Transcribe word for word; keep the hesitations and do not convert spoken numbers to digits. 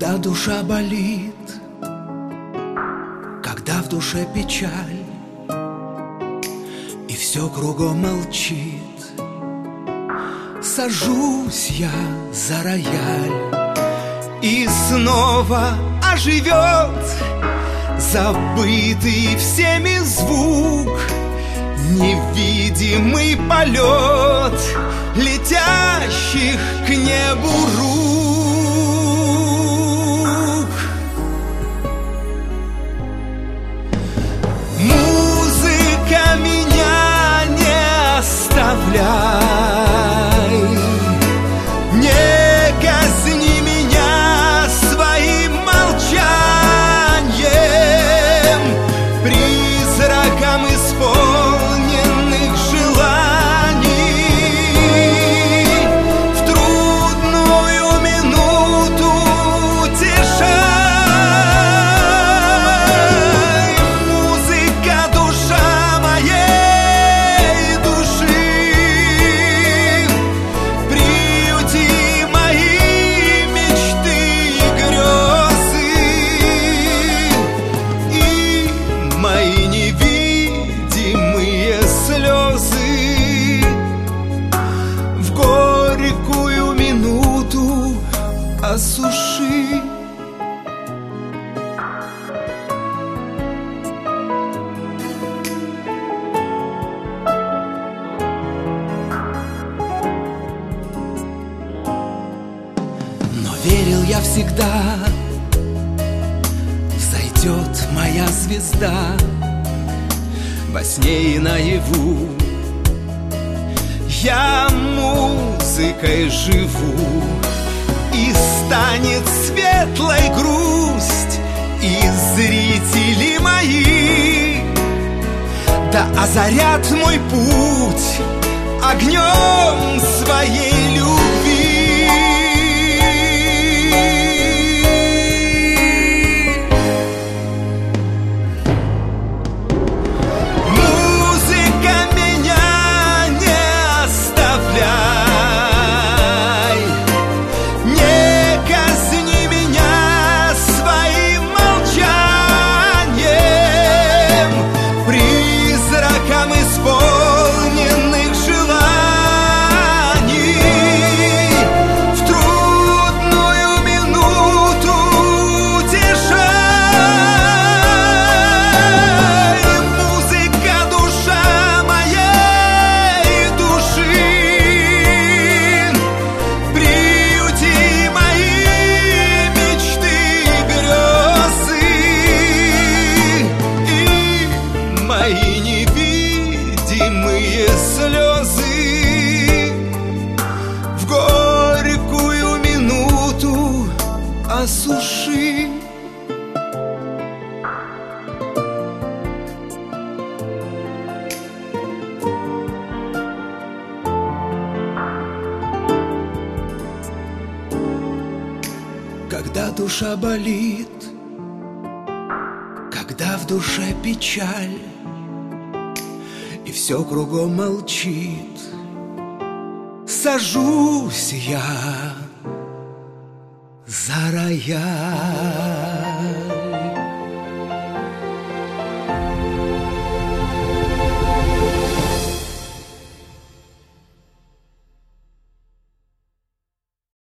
Когда душа болит, когда в душе печаль, и все кругом молчит, сажусь я за рояль, и снова оживет забытый всеми звук, невидимый полет летящих к небу рук. Музыка, меня не оставляй, не казни меня своим молчанием, призраком исполненных желаний. В трудную минуту утешай. Музыка, душа моей души, приюти мои мечты и грезы, и мои невидимые слезы в горькую минуту осуши. Но верил я всегда, взойдет моя звезда во сне и наяву. Я музыкой живу, и станет светлой грусть, и зрители мои да озарят мой путь огнем своей любви. Музыка, меня не оставляй, не казни меня своим молчанием, призраком исполненных желаний. В трудную минуту утешай. Музыка, душа моей души, приюти мои мечты и грезы, и мои невидимые слезы в горькую минуту осуши. Когда душа болит, когда в душе печаль, и все кругом молчит, сажусь я за рояль.